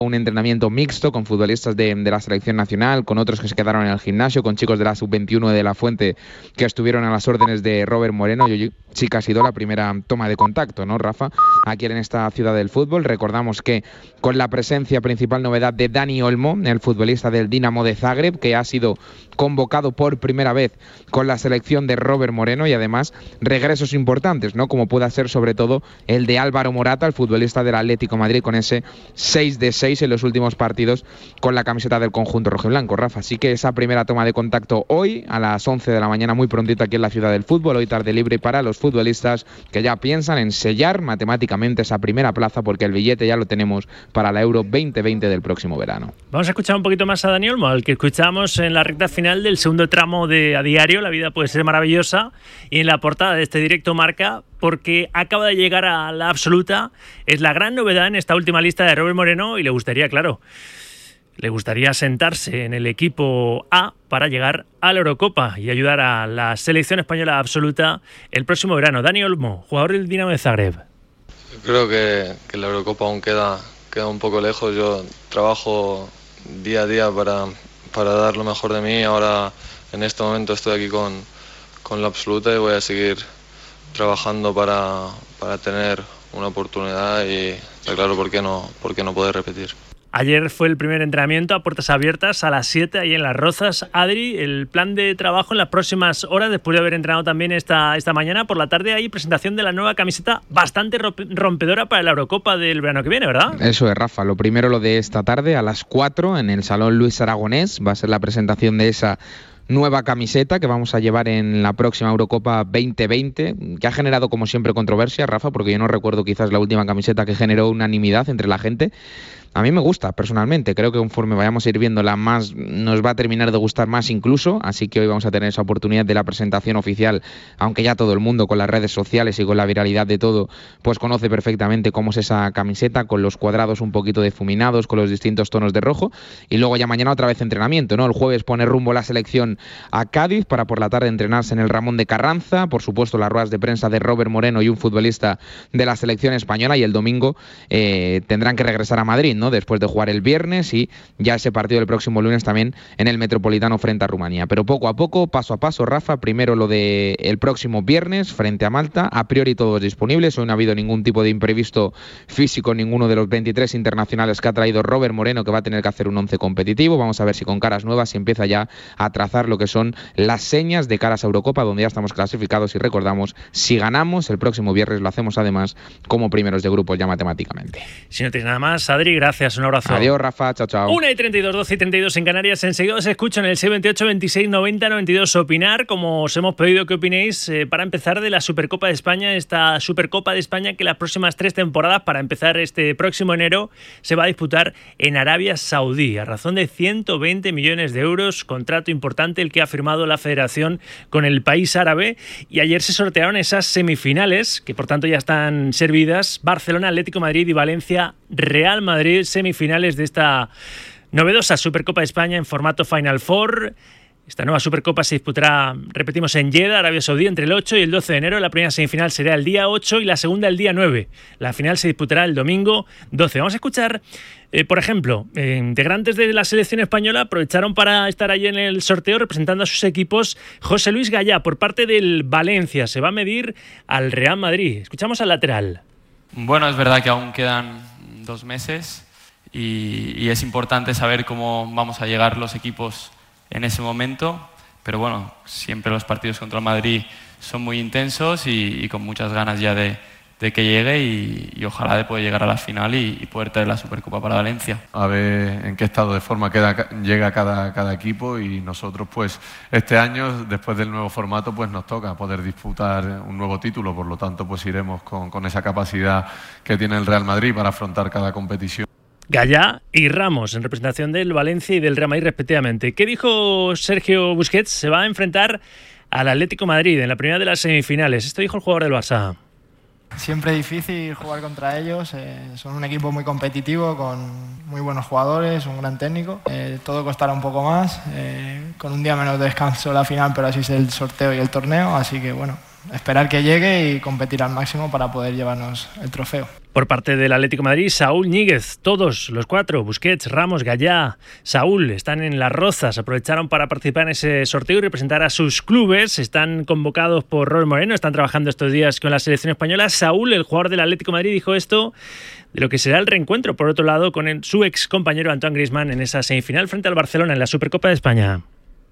un entrenamiento mixto con futbolistas de la selección nacional, con otros que se quedaron en el gimnasio, con chicos de la sub-21 de La Fuente que estuvieron a las órdenes de Robert Moreno. Y sí que ha sido la primera toma de contacto, ¿no, Rafa? Aquí en esta ciudad del fútbol. Recordamos que con la presencia, principal novedad de Dani Olmo, el futbolista del Dinamo de Zagreb, que ha sido convocado por primera vez con la selección de Robert Moreno, y además regresos importantes, ¿no? Como pueda ser sobre todo el de Álvaro Morata, el futbolista del Atlético de Madrid, con ese 6 de 6 en los últimos partidos con la camiseta del conjunto rojiblanco. Rafa, así que esa primera toma de contacto hoy a las 11 de la mañana, muy prontito aquí en la ciudad del fútbol. Hoy tarde libre para los futbolistas que ya piensan en sellar matemáticamente esa primera plaza, porque el billete ya lo tenemos para la Euro 2020 del próximo verano. Vamos a escuchar un poquito más a Dani Olmo, al que escuchamos en la recta final del segundo tramo de A Diario, La vida puede ser maravillosa, y en la portada de este directo Marca, porque acaba de llegar a la absoluta. Es la gran novedad en esta última lista de Robert Moreno y le gustaría sentarse en el equipo A para llegar a la Eurocopa y ayudar a la selección española absoluta el próximo verano. Dani Olmo, jugador del Dinamo de Zagreb. Creo que la Eurocopa aún queda un poco lejos. Yo trabajo día a día para dar lo mejor de mí. Ahora en este momento estoy aquí con la absoluta y voy a seguir trabajando para tener una oportunidad, y está claro por qué no poder repetir. Ayer fue el primer entrenamiento a puertas abiertas a las 7 ahí en Las Rozas. Adri, el plan de trabajo en las próximas horas, después de haber entrenado también esta mañana por la tarde, hay presentación de la nueva camiseta bastante rompedora para la Eurocopa del verano que viene, ¿verdad? Eso es, Rafa. Lo primero, lo de esta tarde a las 4 en el Salón Luis Aragonés, va a ser la presentación de esa nueva camiseta que vamos a llevar en la próxima Eurocopa 2020, que ha generado como siempre controversia, Rafa, porque yo no recuerdo quizás la última camiseta que generó unanimidad entre la gente. A mí me gusta personalmente, creo que conforme vayamos a ir viéndola más, nos va a terminar de gustar más incluso, así que hoy vamos a tener esa oportunidad de la presentación oficial, aunque ya todo el mundo con las redes sociales y con la viralidad de todo, pues conoce perfectamente cómo es esa camiseta, con los cuadrados un poquito difuminados, con los distintos tonos de rojo, y luego ya mañana otra vez entrenamiento, ¿no? El jueves pone rumbo la selección a Cádiz para por la tarde entrenarse en el Ramón de Carranza, por supuesto las ruedas de prensa de Robert Moreno y un futbolista de la selección española, y el domingo tendrán que regresar a Madrid, ¿no? Después de jugar el viernes, y ya ese partido del próximo lunes también en el Metropolitano frente a Rumanía. Pero poco a poco, paso a paso, Rafa. Primero lo de el próximo viernes frente a Malta. A priori todos disponibles. Hoy no ha habido ningún tipo de imprevisto físico, ninguno de los 23 internacionales que ha traído Robert Moreno, que va a tener que hacer un 11 competitivo. Vamos a ver si con caras nuevas se empieza ya a trazar lo que son las señas de caras a Eurocopa, donde ya estamos clasificados, y recordamos, si ganamos el próximo viernes lo hacemos además como primeros de grupos ya matemáticamente. Si no tienes nada más, Adri, gracias, un abrazo. Adiós, Rafa, chao, chao. 1:32, 12:32 en Canarias. Enseguida os escucho en el 628 26 90 92 opinar, como os hemos pedido que opinéis, para empezar, de la Supercopa de España, esta Supercopa de España que las próximas 3 temporadas, para empezar este próximo enero, se va a disputar en Arabia Saudí, a razón de 120 millones de euros, contrato importante el que ha firmado la federación con el país árabe. Y ayer se sortearon esas semifinales, que por tanto ya están servidas: Barcelona, Atlético de Madrid y Valencia, Real Madrid, semifinales de esta novedosa Supercopa de España en formato Final Four. Esta nueva Supercopa se disputará, repetimos, en Jeddah, Arabia Saudí, entre el 8 y el 12 de enero. La primera semifinal será el día 8 y la segunda el día 9. La final se disputará el domingo 12. Vamos a escuchar, por ejemplo, integrantes de la selección española aprovecharon para estar allí en el sorteo representando a sus equipos. José Luis Gallá, por parte del Valencia, se va a medir al Real Madrid. Escuchamos al lateral. Bueno, es verdad que aún quedan 2 meses y es importante saber cómo vamos a llegar los equipos en ese momento, pero bueno, siempre los partidos contra el Madrid son muy intensos y con muchas ganas ya de que llegue y ojalá de poder llegar a la final y poder traer la Supercopa para Valencia. A ver en qué estado de forma llega cada equipo, y nosotros pues este año, después del nuevo formato, pues nos toca poder disputar un nuevo título, por lo tanto pues iremos con esa capacidad que tiene el Real Madrid para afrontar cada competición. Gallá y Ramos, en representación del Valencia y del Real Madrid respectivamente. ¿Qué dijo Sergio Busquets? Se va a enfrentar al Atlético de Madrid en la primera de las semifinales. Esto dijo el jugador del Barça. Siempre es difícil jugar contra ellos, son un equipo muy competitivo, con muy buenos jugadores, un gran técnico. Todo costará un poco más, con un día menos de descanso la final, pero así es el sorteo y el torneo, así que bueno, esperar que llegue y competir al máximo para poder llevarnos el trofeo. Por parte del Atlético de Madrid, Saúl Ñíguez, todos los 4, Busquets, Ramos, Gallá, Saúl, están en Las Rozas, aprovecharon para participar en ese sorteo y representar a sus clubes, están convocados por Robert Moreno, están trabajando estos días con la selección española. Saúl, el jugador del Atlético de Madrid, dijo esto de lo que será el reencuentro, por otro lado, con su ex compañero Antoine Griezmann en esa semifinal frente al Barcelona en la Supercopa de España.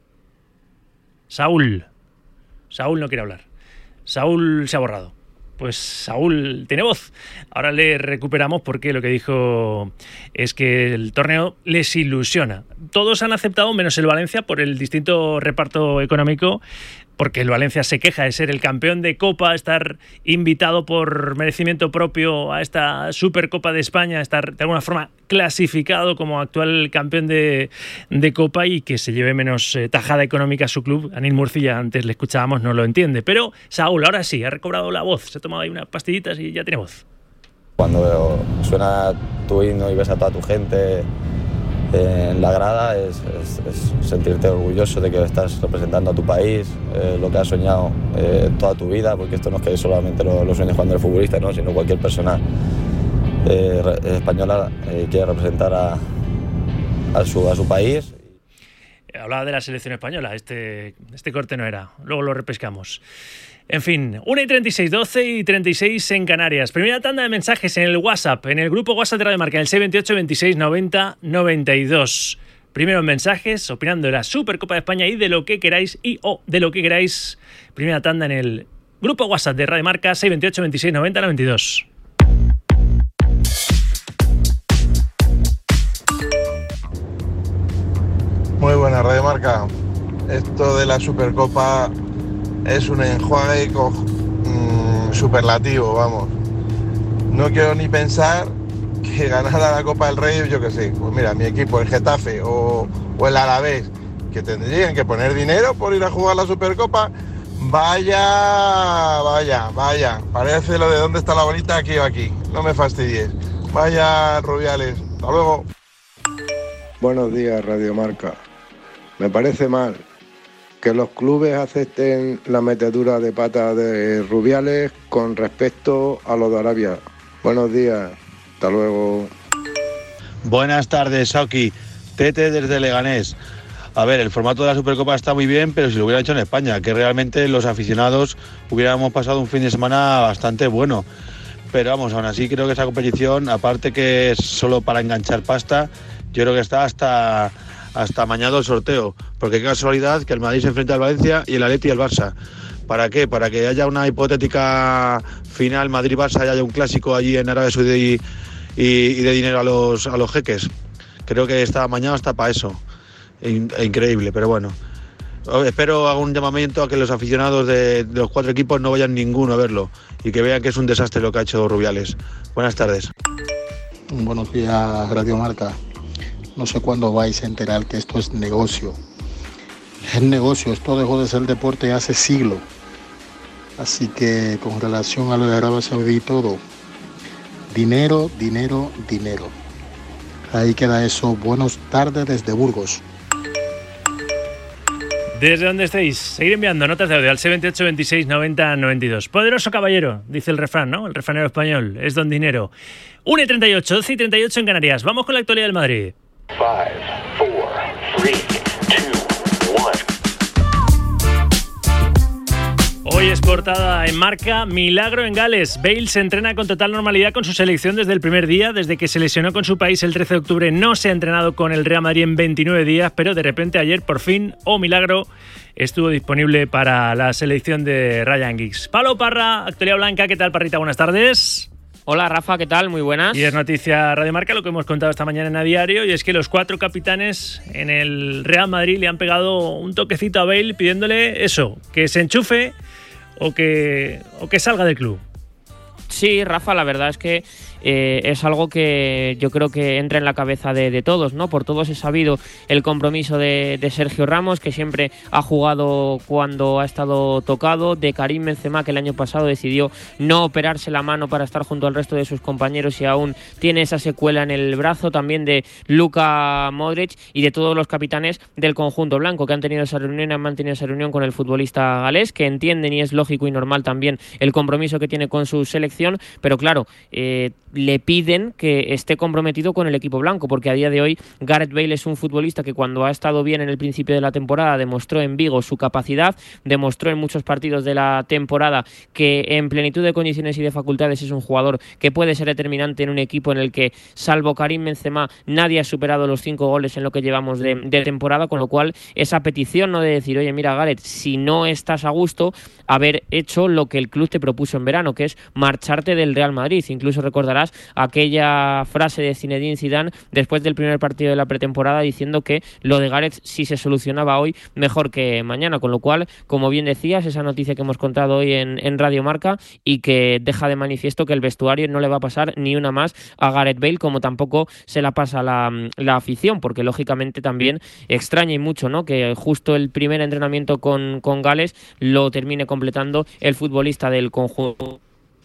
Saúl no quiere hablar. Saúl se ha borrado. Pues Saúl tiene voz. Ahora le recuperamos porque lo que dijo es que el torneo les ilusiona. Todos han aceptado, menos el Valencia, por el distinto reparto económico, porque el Valencia se queja de ser el campeón de Copa, estar invitado por merecimiento propio a esta Supercopa de España, estar de alguna forma clasificado como actual campeón de Copa y que se lleve menos tajada económica a su club. Anil Murcia, antes le escuchábamos, no lo entiende. Pero Saúl, ahora sí, ha recobrado la voz, se ha tomado ahí unas pastillitas y ya tiene voz. Cuando suena tu himno y ves a toda tu gente en la grada, es sentirte orgulloso de que estás representando a tu país, lo que has soñado toda tu vida, porque esto no es que solamente lo sueñes cuando eres futbolista, ¿no? Sino cualquier persona española quiere representar a su país. Hablaba de la selección española, este corte no era, luego lo repescamos. En fin, 1:36, 12:36 en Canarias. Primera tanda de mensajes en el WhatsApp, en el grupo WhatsApp de Radio Marca, en el 628 26 90 92. Primeros mensajes opinando de la Supercopa de España y de lo que queráis de lo que queráis. Primera tanda en el grupo WhatsApp de Radio Marca, 628 26 90 92. Muy buena, Radio Marca. Esto de la Supercopa es un enjuague superlativo, vamos. No quiero ni pensar que ganara la Copa del Rey, yo qué sé. Pues mira, mi equipo, el Getafe o el Alavés, que tendrían que poner dinero por ir a jugar la Supercopa. Vaya. Parece lo de dónde está la bolita, aquí o aquí. No me fastidies. Vaya, Rubiales. Hasta luego. Buenos días, Radio Marca. Me parece mal que los clubes acepten la metedura de pata de Rubiales con respecto a lo de Arabia. Buenos días, hasta luego. Buenas tardes, Sauki. Tete desde Leganés. A ver, el formato de la Supercopa está muy bien, pero si lo hubiera hecho en España, que realmente los aficionados hubiéramos pasado un fin de semana bastante bueno. Pero vamos, aún así creo que esa competición, aparte que es solo para enganchar pasta, yo creo que está hasta amañado el sorteo, porque qué casualidad que el Madrid se enfrenta al Valencia y el Atleti al Barça. ¿Para qué? Para que haya una hipotética final Madrid-Barça y haya un clásico allí en Arabia Saudí y de dinero a los jeques. Creo que está amañado hasta para eso. Increíble, pero bueno. Espero hago un llamamiento a que los aficionados de los 4 equipos no vayan ninguno a verlo y que vean que es un desastre lo que ha hecho Rubiales. Buenas tardes. Buenos días, Radio Marca. No sé cuándo vais a enterar que esto es negocio. Es negocio, esto dejó de ser deporte hace siglos. Así que con relación a lo de Arabia Saudí y todo, dinero. Ahí queda eso. Buenas tardes desde Burgos. Desde donde estéis, seguir enviando notas de audio al 78 26 90 92. Poderoso caballero, dice el refrán, ¿no? El refranero español, es don dinero. 1:38, 12:38 en Canarias. Vamos con la actualidad del Madrid. 5, 4, 3, 2, 1. Hoy es portada en Marca, milagro en Gales. Bale se entrena con total normalidad con su selección desde el primer día. Desde que se lesionó con su país el 13 de octubre no se ha entrenado con el Real Madrid en 29 días, pero de repente ayer por fin, milagro, estuvo disponible para la selección de Ryan Giggs. Pablo Parra, actualidad blanca, ¿qué tal, Parrita? Buenas tardes. Hola Rafa, ¿qué tal? Muy buenas. Y es noticia Radio Marca lo que hemos contado esta mañana en A Diario, y es que los 4 capitanes en el Real Madrid le han pegado un toquecito a Bale pidiéndole eso, que se enchufe o que salga del club. Sí, Rafa, la verdad es que es algo que yo creo que entra en la cabeza de todos, ¿no? Por todos he sabido el compromiso de Sergio Ramos, que siempre ha jugado cuando ha estado tocado, de Karim Benzema, que el año pasado decidió no operarse la mano para estar junto al resto de sus compañeros y aún tiene esa secuela en el brazo, también de Luka Modric y de todos los capitanes del conjunto blanco que han tenido esa reunión y han mantenido esa reunión con el futbolista galés, que entienden y es lógico y normal también el compromiso que tiene con su selección, pero claro, le piden que esté comprometido con el equipo blanco, porque a día de hoy Gareth Bale es un futbolista que cuando ha estado bien en el principio de la temporada demostró en Vigo su capacidad, demostró en muchos partidos de la temporada que en plenitud de condiciones y de facultades es un jugador que puede ser determinante en un equipo en el que, salvo Karim Benzema, nadie ha superado los 5 goles en lo que llevamos de temporada, con lo cual esa petición, no de decir, oye, mira Gareth, si no estás a gusto, haber hecho lo que el club te propuso en verano, que es marcharte del Real Madrid. Incluso recordarás aquella frase de Zinedine Zidane después del primer partido de la pretemporada diciendo que lo de Gareth, si se solucionaba hoy, mejor que mañana, con lo cual, como bien decías, esa noticia que hemos contado hoy en Radio Marca y que deja de manifiesto que el vestuario no le va a pasar ni una más a Gareth Bale, como tampoco se la pasa la afición, porque lógicamente también extraña y mucho, ¿no?, que justo el primer entrenamiento con Gales lo termine completando el futbolista del conjunto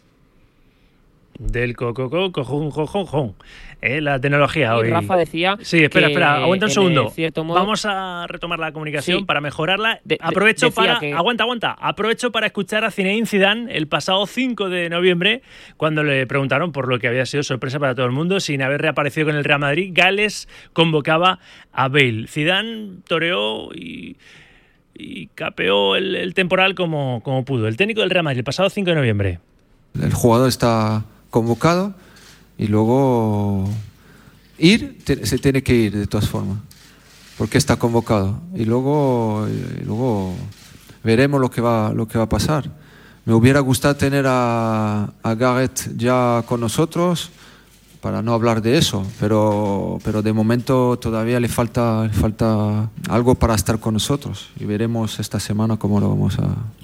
del cojón. La tecnología hoy. Rafa decía. Sí, espera, aguanta un segundo. Modo, vamos a retomar la comunicación, sí, para mejorarla. Aprovecho para escuchar a Zinedine Zidane el pasado 5 de noviembre, cuando le preguntaron por lo que había sido sorpresa para todo el mundo, sin haber reaparecido con el Real Madrid. Gales convocaba a Bale. Zidane toreó y capeó el temporal como pudo. El técnico del Real Madrid el pasado 5 de noviembre. El jugador está convocado y luego se tiene que ir de todas formas, porque está convocado, y luego veremos lo que va a pasar. Me hubiera gustado tener a Gareth ya con nosotros para no hablar de eso, pero de momento todavía le falta algo para estar con nosotros, y veremos esta semana cómo lo vamos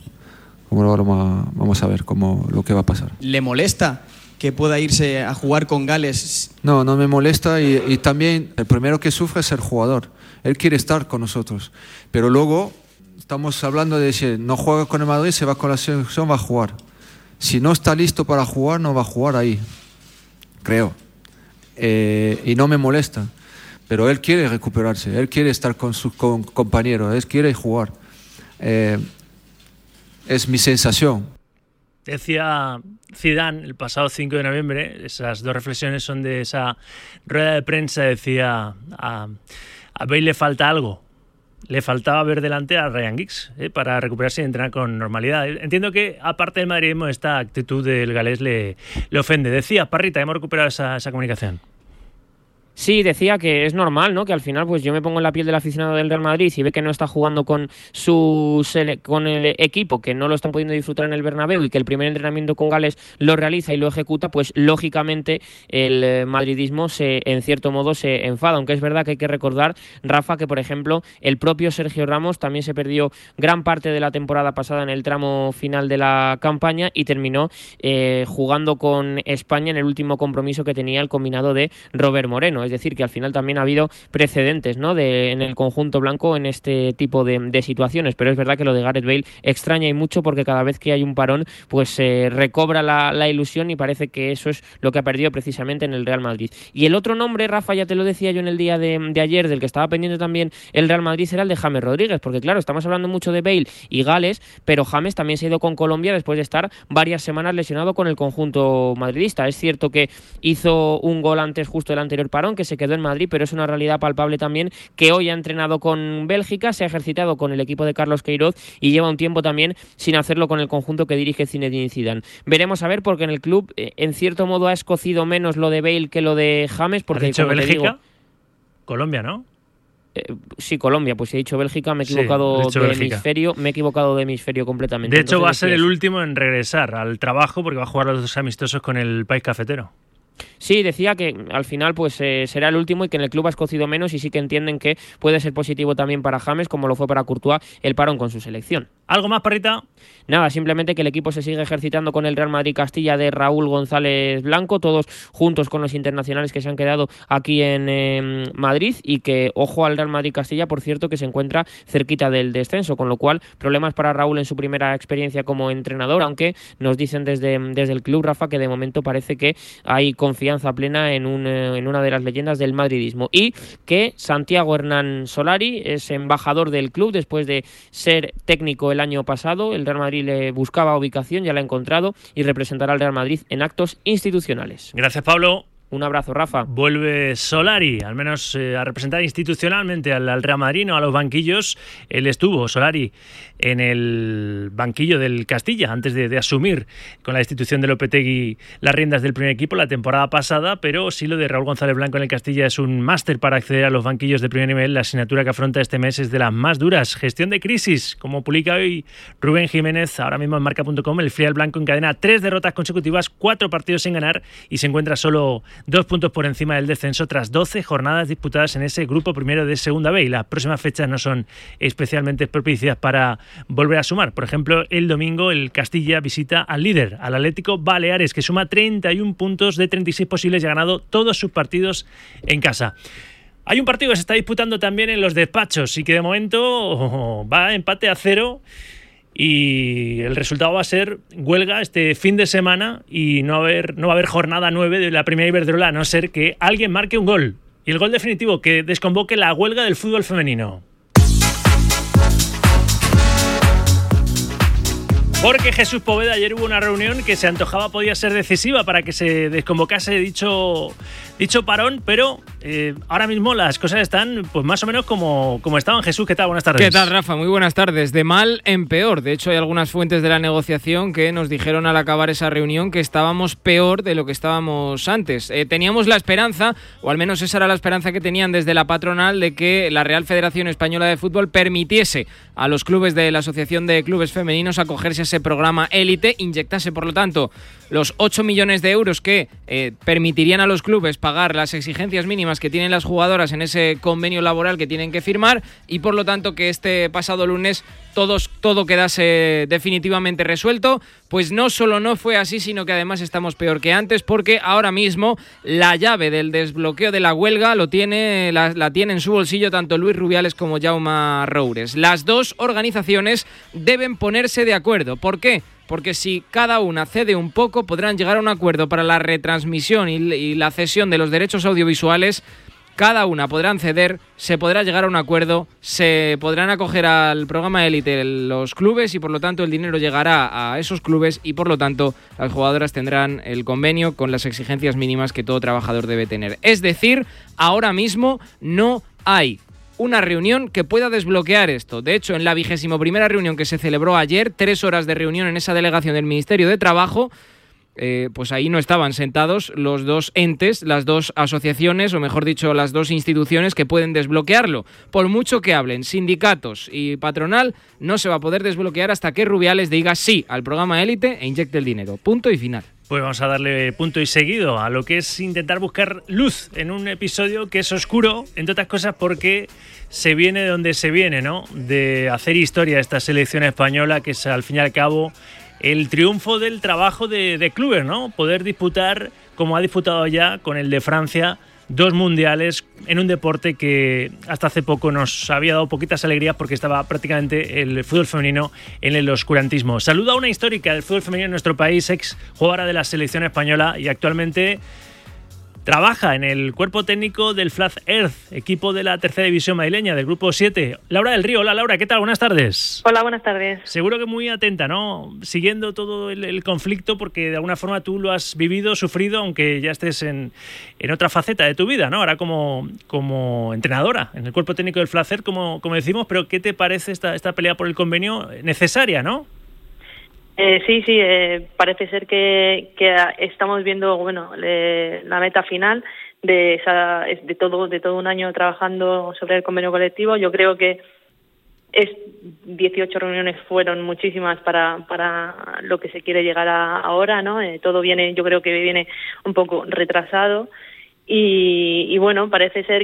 a ver lo que va a pasar. ¿Le molesta que pueda irse a jugar con Gales? No me molesta, y también el primero que sufre es el jugador. Él quiere estar con nosotros, pero luego estamos hablando de si no juega con el Madrid, se va con la selección, va a jugar. Si no está listo para jugar, no va a jugar ahí, creo. Y no me molesta, pero él quiere recuperarse, él quiere estar con sus compañeros, él quiere jugar. Es mi sensación. Decía Zidane el pasado 5 de noviembre, esas dos reflexiones son de esa rueda de prensa, decía a Bale le falta algo. Le faltaba ver delante a Ryan Giggs para recuperarse y entrenar con normalidad. Entiendo que, aparte del madridismo, esta actitud del galés le ofende. Decía Parrita, hemos recuperado esa comunicación. Sí, decía que es normal, ¿no?, que al final pues yo me pongo en la piel del aficionado del Real Madrid y ve que no está jugando con el equipo, que no lo están pudiendo disfrutar en el Bernabéu, y que el primer entrenamiento con Gales lo realiza y lo ejecuta, pues lógicamente el madridismo en cierto modo se enfada, aunque es verdad que hay que recordar, Rafa, que por ejemplo el propio Sergio Ramos también se perdió gran parte de la temporada pasada en el tramo final de la campaña y terminó jugando con España en el último compromiso que tenía el combinado de Robert Moreno. Es decir, que al final también ha habido precedentes, ¿no?, en el conjunto blanco en este tipo de situaciones, pero es verdad que lo de Gareth Bale extraña y mucho, porque cada vez que hay un parón pues recobra la ilusión, y parece que eso es lo que ha perdido precisamente en el Real Madrid. Y el otro nombre, Rafa, ya te lo decía yo en el día de ayer, del que estaba pendiente también el Real Madrid, era el de James Rodríguez, porque claro, estamos hablando mucho de Bale y Gales, pero James también se ha ido con Colombia después de estar varias semanas lesionado con el conjunto madridista. Es cierto que hizo un gol antes justo del anterior parón, que se quedó en Madrid, pero es una realidad palpable también que hoy ha entrenado con Bélgica, se ha ejercitado con el equipo de Carlos Queiroz y lleva un tiempo también sin hacerlo con el conjunto que dirige Zinedine Zidane. Veremos a ver, porque en el club en cierto modo ha escocido menos lo de Bale que lo de James, porque ¿has dicho Bélgica? Colombia, ¿no? Sí, Colombia, pues he dicho Bélgica, me he equivocado de hemisferio completamente. De hecho, entonces, va a ser el último en regresar al trabajo, porque va a jugar los dos amistosos con el país cafetero. Sí, decía que al final pues será el último y que en el club ha escocido menos, y sí que entienden que puede ser positivo también para James, como lo fue para Courtois, el parón con su selección. ¿Algo más, Parrita? Nada, simplemente que el equipo se sigue ejercitando con el Real Madrid Castilla de Raúl González Blanco, todos juntos con los internacionales que se han quedado aquí en Madrid, y que ojo al Real Madrid Castilla, por cierto, que se encuentra cerquita del descenso, con lo cual problemas para Raúl en su primera experiencia como entrenador, aunque nos dicen desde el club, Rafa, que de momento parece que hay confianza plena en una de las leyendas del madridismo, y que Santiago Hernán Solari es embajador del club después de ser técnico el año pasado. El Real Madrid le buscaba ubicación, ya la ha encontrado, y representará al Real Madrid en actos institucionales. Gracias, Pablo. Un abrazo, Rafa. Vuelve Solari, al menos a representar institucionalmente al Real Madrid, no a los banquillos. Él estuvo, Solari, en el banquillo del Castilla antes de asumir con la institución de Lopetegui las riendas del primer equipo la temporada pasada, pero sí lo de Raúl González Blanco en el Castilla es un máster para acceder a los banquillos de primer nivel. La asignatura que afronta este mes es de las más duras. Gestión de crisis, como publica hoy Rubén Jiménez, ahora mismo en marca.com. El filial blanco encadena 3 derrotas consecutivas, 4 partidos sin ganar, y se encuentra solo 2 puntos por encima del descenso tras 12 jornadas disputadas en ese grupo primero de Segunda B, y las próximas fechas no son especialmente propicias para volver a sumar. Por ejemplo, el domingo el Castilla visita al líder, al Atlético Baleares, que suma 31 puntos de 36 posibles y ha ganado todos sus partidos en casa. Hay un partido que se está disputando también en los despachos y que de momento va empate a 0. Y el resultado va a ser huelga este fin de semana y no va a haber jornada 9 de la Primera Iberdrola, a no ser que alguien marque un gol. Y el gol definitivo que desconvoque la huelga del fútbol femenino. Porque Jesús Poveda, ayer hubo una reunión que se antojaba podía ser decisiva para que se desconvocase dicho parón, pero ahora mismo las cosas están pues más o menos como estaban. Jesús, ¿qué tal? Buenas tardes. ¿Qué tal, Rafa? Muy buenas tardes. De mal en peor. De hecho, hay algunas fuentes de la negociación que nos dijeron al acabar esa reunión que estábamos peor de lo que estábamos antes. Teníamos la esperanza, o al menos esa era la esperanza que tenían desde la patronal, de que la Real Federación Española de Fútbol permitiese a los clubes de la Asociación de Clubes Femeninos acogerse a ese programa élite, inyectase por lo tanto los 8 millones de euros que permitirían a los clubes pagar las exigencias mínimas que tienen las jugadoras en ese convenio laboral que tienen que firmar, y por lo tanto que este pasado lunes todo quedase definitivamente resuelto. Pues no solo no fue así, sino que además estamos peor que antes, porque ahora mismo la llave del desbloqueo de la huelga la tiene en su bolsillo tanto Luis Rubiales como Jaume Roures. Las dos organizaciones deben ponerse de acuerdo. ¿Por qué? Porque si cada una cede un poco, podrán llegar a un acuerdo para la retransmisión y la cesión de los derechos audiovisuales. Cada una podrán ceder, se podrá llegar a un acuerdo, se podrán acoger al programa élite los clubes, y por lo tanto el dinero llegará a esos clubes, y por lo tanto las jugadoras tendrán el convenio con las exigencias mínimas que todo trabajador debe tener. Es decir, ahora mismo no hay una reunión que pueda desbloquear esto. De hecho, en la 21ª reunión que se celebró ayer, 3 horas de reunión en esa delegación del Ministerio de Trabajo, pues ahí no estaban sentados los dos entes, las dos asociaciones, o mejor dicho, las dos instituciones que pueden desbloquearlo. Por mucho que hablen sindicatos y patronal, no se va a poder desbloquear hasta que Rubiales diga sí al programa élite e inyecte el dinero. Punto y final. Pues vamos a darle punto y seguido a lo que es intentar buscar luz en un episodio que es oscuro, entre otras cosas porque se viene de donde se viene, ¿no? De hacer historia esta selección española, que es al fin y al cabo el triunfo del trabajo de clubes, ¿no? Poder disputar, como ha disputado ya con el de Francia, 2 mundiales en un deporte que hasta hace poco nos había dado poquitas alegrías porque estaba prácticamente el fútbol femenino en el oscurantismo. Saludo a una histórica del fútbol femenino en nuestro país, ex jugadora de la selección española y actualmente trabaja en el cuerpo técnico del Flat Earth, equipo de la tercera división madrileña, del grupo 7. Laura del Río. Hola, Laura, ¿qué tal? Buenas tardes. Hola, buenas tardes. Seguro que muy atenta, ¿no? Siguiendo todo el conflicto, porque de alguna forma tú lo has vivido, sufrido, aunque ya estés en otra faceta de tu vida, ¿no? Ahora como entrenadora en el cuerpo técnico del Flat Earth, como decimos, pero ¿qué te parece esta pelea por el convenio necesaria, no? Sí, parece ser que estamos viendo, bueno, la meta final de todo un año trabajando sobre el convenio colectivo. Yo creo que 18 reuniones fueron muchísimas para lo que se quiere llegar ahora, ¿no? Todo yo creo que viene un poco retrasado y bueno, parece ser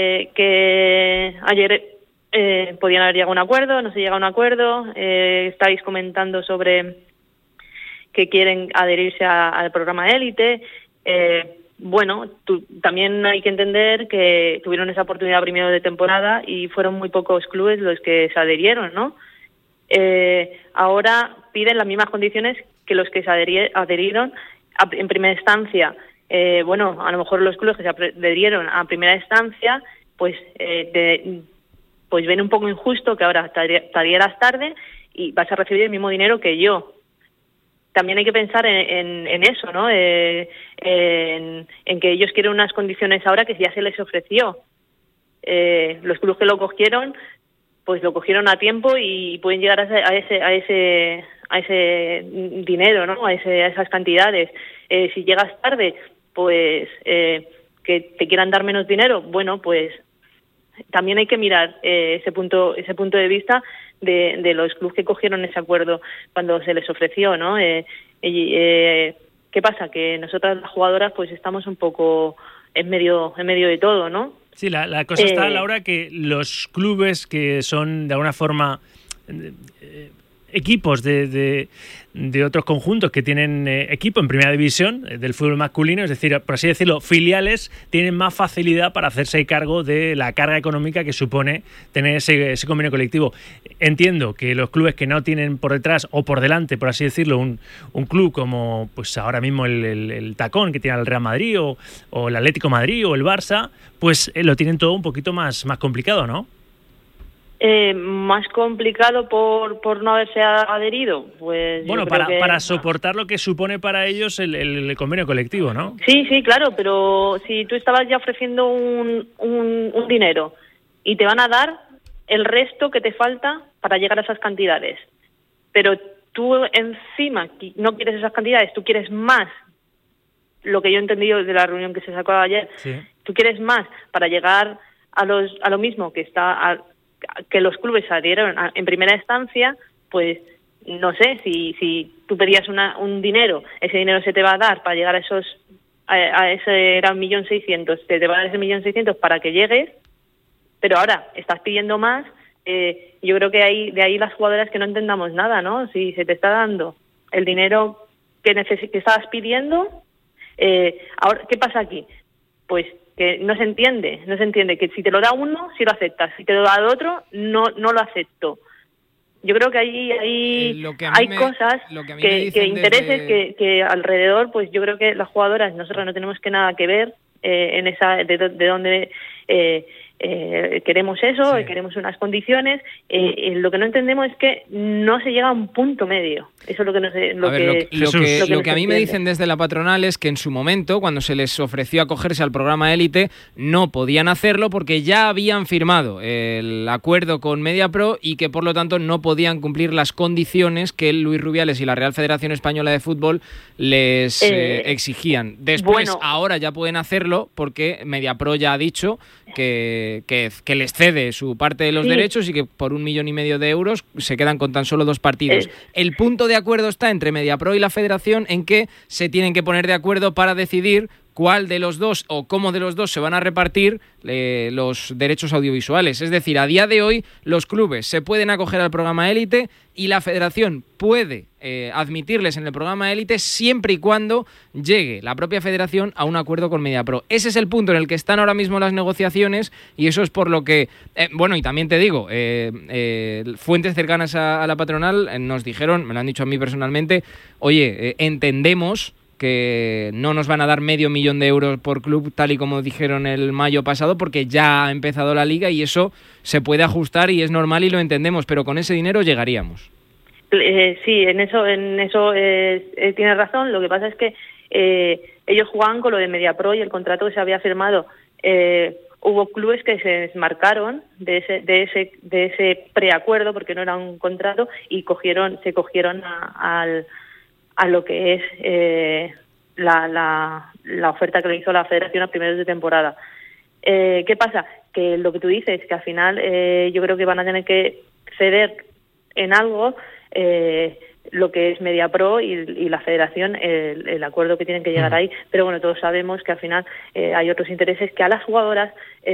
que ayer podían haber llegado a un acuerdo, no se llega a un acuerdo. Estáis comentando sobre que quieren adherirse al programa élite. Bueno, también hay que entender que tuvieron esa oportunidad primero de temporada y fueron muy pocos clubes los que se adherieron, ¿no? Ahora piden las mismas condiciones que los que se adherieron en primera instancia. Bueno, a lo mejor los clubes que se adherieron a primera instancia, pues ven un poco injusto que ahora te adhieras tarde y vas a recibir el mismo dinero que yo. También hay que pensar en eso, ¿no? En que ellos quieren unas condiciones ahora que ya se les ofreció. Los clubes que lo cogieron, pues lo cogieron a tiempo y pueden llegar a ese dinero, ¿no? A esas cantidades. Si llegas tarde, pues que te quieran dar menos dinero, bueno, pues también hay que mirar ese punto de vista de los clubes que cogieron ese acuerdo cuando se les ofreció, ¿no? ¿Qué pasa? Que nosotras las jugadoras pues estamos un poco en medio de todo, ¿no? Sí, la cosa está, Laura, que los clubes que son de alguna forma equipos de otros conjuntos que tienen equipo en primera división del fútbol masculino, es decir, por así decirlo, filiales, tienen más facilidad para hacerse cargo de la carga económica que supone tener ese convenio colectivo. Entiendo que los clubes que no tienen por detrás o por delante, por así decirlo, un club como pues ahora mismo el Tacón, que tiene el Real Madrid o el Atlético Madrid o el Barça, pues lo tienen todo un poquito más complicado, ¿no? Más complicado por no haberse adherido, pues bueno, para soportar lo que supone para ellos el convenio colectivo, ¿no? Sí, claro, pero si tú estabas ya ofreciendo un dinero y te van a dar el resto que te falta para llegar a esas cantidades, pero tú encima no quieres esas cantidades, tú quieres más, lo que yo he entendido de la reunión que se sacó ayer, sí. Tú quieres más para llegar a lo mismo que los clubes se adhieron en primera instancia, pues no sé, si tú pedías un dinero, ese dinero se te va a dar para llegar a ese era 1.600.000, te va a dar ese 1.600.000 para que llegues, pero ahora estás pidiendo más. Yo creo que de ahí las jugadoras que no entendamos nada, ¿no? Si se te está dando el dinero que estabas pidiendo, ahora, ¿qué pasa aquí? Pues que no se entiende que si te lo da uno, sí lo aceptas, si te lo da el otro, no lo acepto. Yo creo que hay cosas, que intereses que alrededor, pues yo creo que las jugadoras, nosotros no tenemos que nada que ver en esa de dónde queremos eso, sí. Queremos unas condiciones. Lo que no entendemos es que no se llega a un punto medio. Eso es lo que no sé. Lo que a mí me dicen desde la patronal es que en su momento, cuando se les ofreció acogerse al programa élite, no podían hacerlo porque ya habían firmado el acuerdo con Mediapro y que por lo tanto no podían cumplir las condiciones que Luis Rubiales y la Real Federación Española de Fútbol les exigían. Después, ahora ya pueden hacerlo porque Mediapro ya ha dicho que les cede su parte de los derechos y que por 1,5 millones de euros se quedan con tan solo 2 partidos. El punto de acuerdo está entre Mediapro y la Federación en que se tienen que poner de acuerdo para decidir cuál de los dos o cómo de los dos se van a repartir los derechos audiovisuales. Es decir, a día de hoy los clubes se pueden acoger al programa élite y la Federación puede admitirles en el programa élite siempre y cuando llegue la propia Federación a un acuerdo con Mediapro. Ese es el punto en el que están ahora mismo las negociaciones y eso es por lo que... bueno, y también te digo, fuentes cercanas a la patronal nos dijeron, me lo han dicho a mí personalmente, oye, entendemos que no nos van a dar 500.000 de euros por club, tal y como dijeron el mayo pasado, porque ya ha empezado la liga y eso se puede ajustar y es normal y lo entendemos, pero con ese dinero llegaríamos. Sí, en eso tienes razón. Lo que pasa es que ellos jugaban con lo de Mediapro y el contrato que se había firmado. Hubo clubes que se desmarcaron de ese preacuerdo porque no era un contrato y se cogieron a lo que es la oferta que le hizo la Federación a primeros de temporada. ¿Qué pasa? Que lo que tú dices, que al final yo creo que van a tener que ceder en algo lo que es MediaPro y la federación, el acuerdo que tienen que llegar ahí. Pero bueno, todos sabemos que al final hay otros intereses que a las jugadoras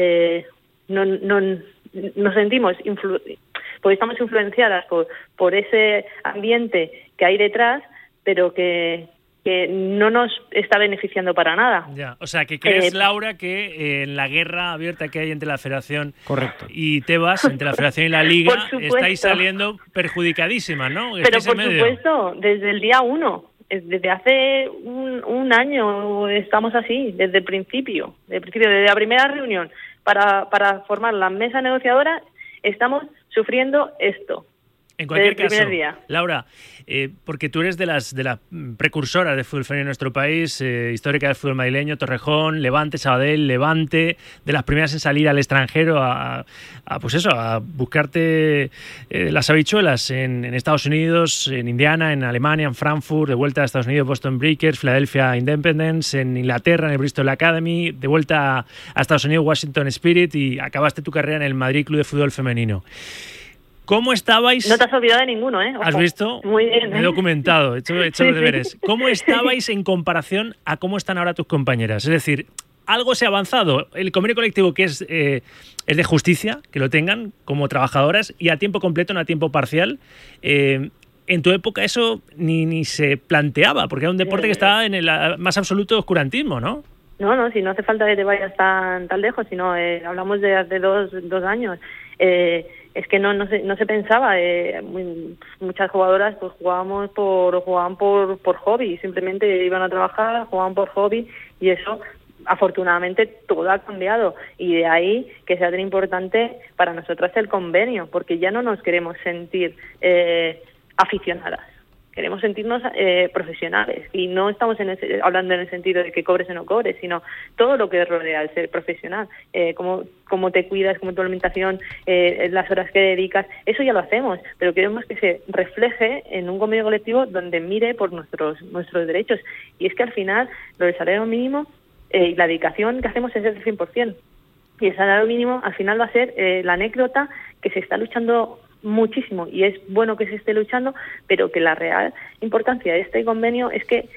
no nos sentimos porque estamos influenciadas por ese ambiente que hay detrás, pero que no nos está beneficiando para nada. Ya, o sea, que crees, Laura, que en la guerra abierta que hay entre la Federación y Tebas, entre la Federación y la Liga, estáis saliendo perjudicadísimas, ¿no? Pero por supuesto, desde el día 1, desde hace un año estamos así, desde el principio, desde la primera reunión para formar la mesa negociadora, estamos sufriendo esto. En cualquier caso, Laura, porque tú eres de las precursoras del fútbol femenino en nuestro país, histórica del fútbol madrileño, Torrejón, Levante, Sabadell, Levante, de las primeras en salir al extranjero a buscarte las habichuelas en Estados Unidos, en Indiana, en Alemania, en Frankfurt, de vuelta a Estados Unidos, Boston Breakers, Philadelphia Independence, en Inglaterra, en el Bristol Academy, de vuelta a Estados Unidos, Washington Spirit, y acabaste tu carrera en el Madrid Club de Fútbol Femenino. ¿Cómo estabais? No te has olvidado de ninguno, ¿eh? Ojo. ¿Has visto? Muy bien. Me he documentado, he hecho los deberes. ¿Cómo estabais en comparación a cómo están ahora tus compañeras? Es decir, algo se ha avanzado. El convenio colectivo que es de justicia, que lo tengan como trabajadoras, y a tiempo completo, no a tiempo parcial. En tu época eso ni se planteaba, porque era un deporte que estaba en el más absoluto oscurantismo, ¿no? No, si no hace falta que te vayas tan lejos, sino hablamos de hace dos años. Es que no se pensaba, muchas jugadoras pues jugaban por hobby, simplemente iban a trabajar, jugaban por hobby, y eso afortunadamente todo ha cambiado, y de ahí que sea tan importante para nosotras el convenio, porque ya no nos queremos sentir aficionadas. Queremos sentirnos profesionales, y no estamos hablando en el sentido de que cobres o no cobres, sino todo lo que rodea el ser profesional, cómo te cuidas, cómo tu alimentación, las horas que dedicas, eso ya lo hacemos, pero queremos que se refleje en un convenio colectivo donde mire por nuestros derechos. Y es que al final lo del salario mínimo y la dedicación que hacemos es el 100%, y el salario mínimo al final va a ser la anécdota que se está luchando muchísimo, y es bueno que se esté luchando, pero que la real importancia de este convenio es que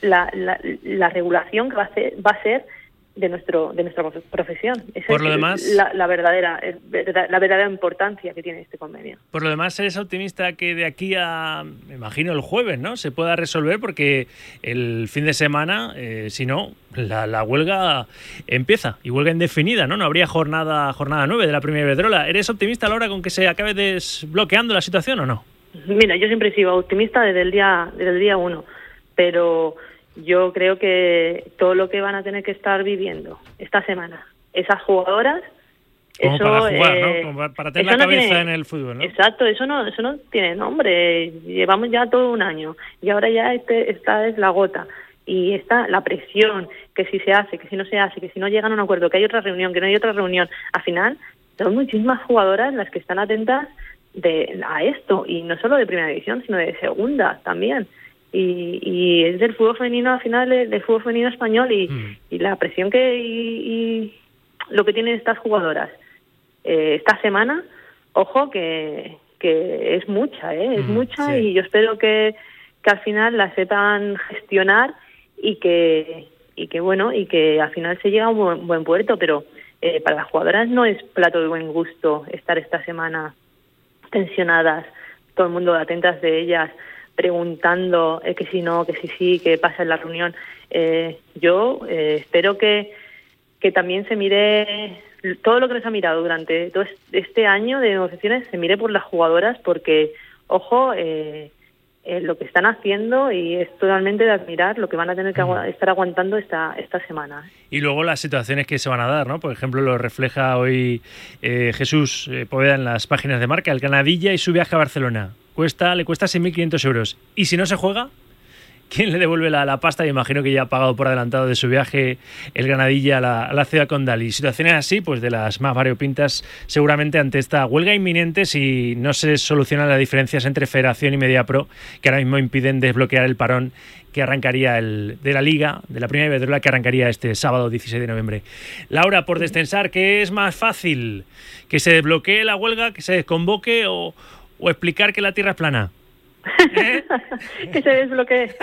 la regulación que va a ser de nuestra profesión. Esa por lo es demás, la verdadera importancia que tiene este convenio. Por lo demás, eres optimista que de aquí a, me imagino, el jueves, ¿no?, se pueda resolver, porque el fin de semana, si no, la huelga empieza, y huelga indefinida, ¿no? No habría jornada 9 de la Primera Iberdrola. ¿Eres optimista, Laura, con que se acabe desbloqueando la situación o no? Mira, yo siempre he sido optimista desde el día 1, pero yo creo que todo lo que van a tener que estar viviendo esta semana esas jugadoras, como eso, para jugar, ¿no? Como para tener la cabeza en el fútbol, ¿no? Exacto, eso no tiene nombre. Llevamos ya todo un año y ahora ya esta es la gota. Y está la presión, que si se hace, que si no se hace, que si no llegan a un acuerdo, que hay otra reunión, que no hay otra reunión. Al final, son muchísimas jugadoras las que están atentas a esto, y no solo de primera división, sino de segunda también. Y es del fútbol femenino, al final, del fútbol femenino español, y la presión y lo que tienen estas jugadoras esta semana, ojo, que es mucha, es mucha, sí. Y yo espero que al final la sepan gestionar y que al final se llegue a un buen puerto, pero para las jugadoras no es plato de buen gusto estar esta semana tensionadas, todo el mundo atentas de ellas, preguntando que si no, que si sí, que pasa en la reunión. Yo espero que también se mire todo lo que nos ha mirado durante todo este año de negociaciones, se mire por las jugadoras, porque, ojo, lo que están haciendo, y es totalmente de admirar lo que van a tener que estar aguantando esta semana. Y luego las situaciones que se van a dar, ¿no? Por ejemplo, lo refleja hoy Jesús Poveda en las páginas de Marca, el Granadilla y su viaje a Barcelona. Le cuesta 6.500 euros. ¿Y si no se juega? ¿Quién le devuelve la pasta? Me imagino que ya ha pagado por adelantado de su viaje el Granadilla a la ciudad condal. Y situaciones así, pues de las más variopintas, seguramente ante esta huelga inminente, si no se solucionan las diferencias entre Federación y MediaPro, que ahora mismo impiden desbloquear el parón que arrancaría de la Liga, de la Primera Iberdrola, que arrancaría este sábado 16 de noviembre. Laura, por descensar, ¿qué es más fácil? ¿Que se desbloquee la huelga, que se desconvoque, o o explicar que la Tierra es plana? Que se desbloquee.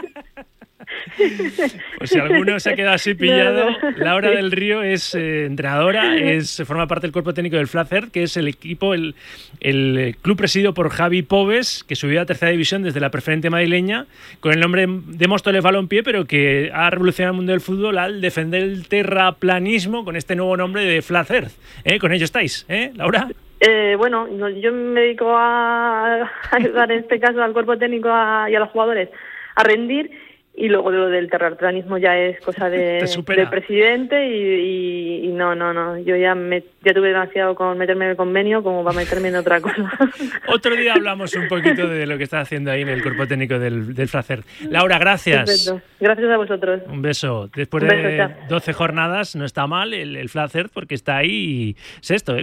Pues si alguno se ha quedado así pillado, No. Laura del Río es entrenadora, forma parte del cuerpo técnico del Flat Earth, que es el equipo, el club presidido por Javi Pobes, que subió a tercera división desde la preferente madrileña, con el nombre de Móstoles Balompié, pero que ha revolucionado el mundo del fútbol al defender el terraplanismo con este nuevo nombre de Flat Earth. Con ello estáis, Laura. Bueno, yo me dedico a ayudar en este caso al cuerpo técnico y a los jugadores a rendir, y luego lo del terraplanismo ya es cosa del presidente y no, yo ya tuve demasiado con meterme en el convenio como para meterme en otra cosa. Otro día hablamos un poquito de lo que está haciendo ahí en el cuerpo técnico del Flacer. Laura, gracias. Perfecto. Gracias a vosotros. Un beso. Después Un beso, de chao. 12 jornadas no está mal el Flacer porque está ahí sexto,